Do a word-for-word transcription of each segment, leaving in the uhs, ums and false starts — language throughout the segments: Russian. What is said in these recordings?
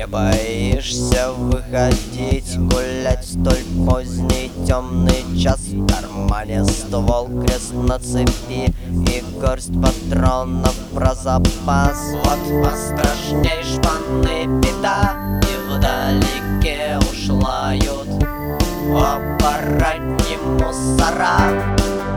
боишься выходить гулять в столь поздний темный час? В кармане ствол, крест на цепи и горсть патронов про запас. Вот пострашней шпаны беда, и вдалеке ушлают оборотни мусора.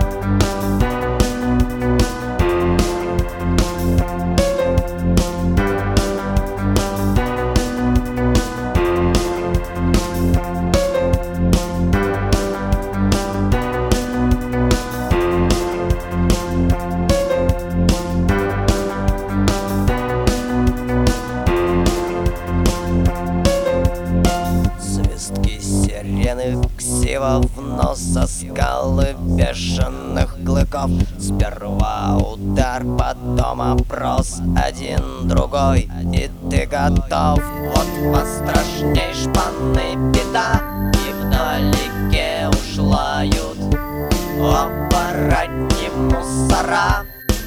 Сирены, ксива в нос, со скалы бешеных клыков. Сперва удар, потом опрос, один, другой, и ты готов. Вот пострашней шпаны беда, и вдалеке ушлают оборотни мусора.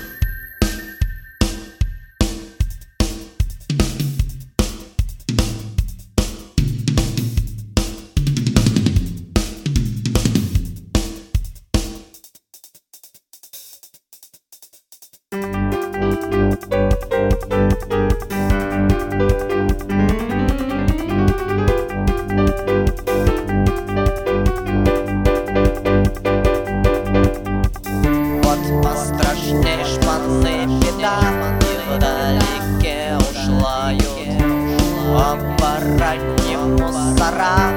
Вот пострашней шпаны беда, и вдалеке ушлают оборотни мусора.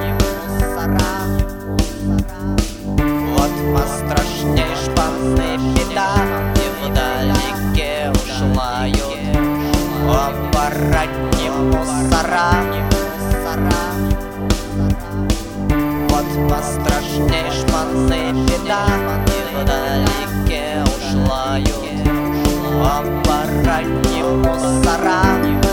Вот пострашней шпаны беда, и вдалеке ушлают оборотни мусора. Вот пострашней шпаны беда, и вдалеке ушлают оборотни мусора.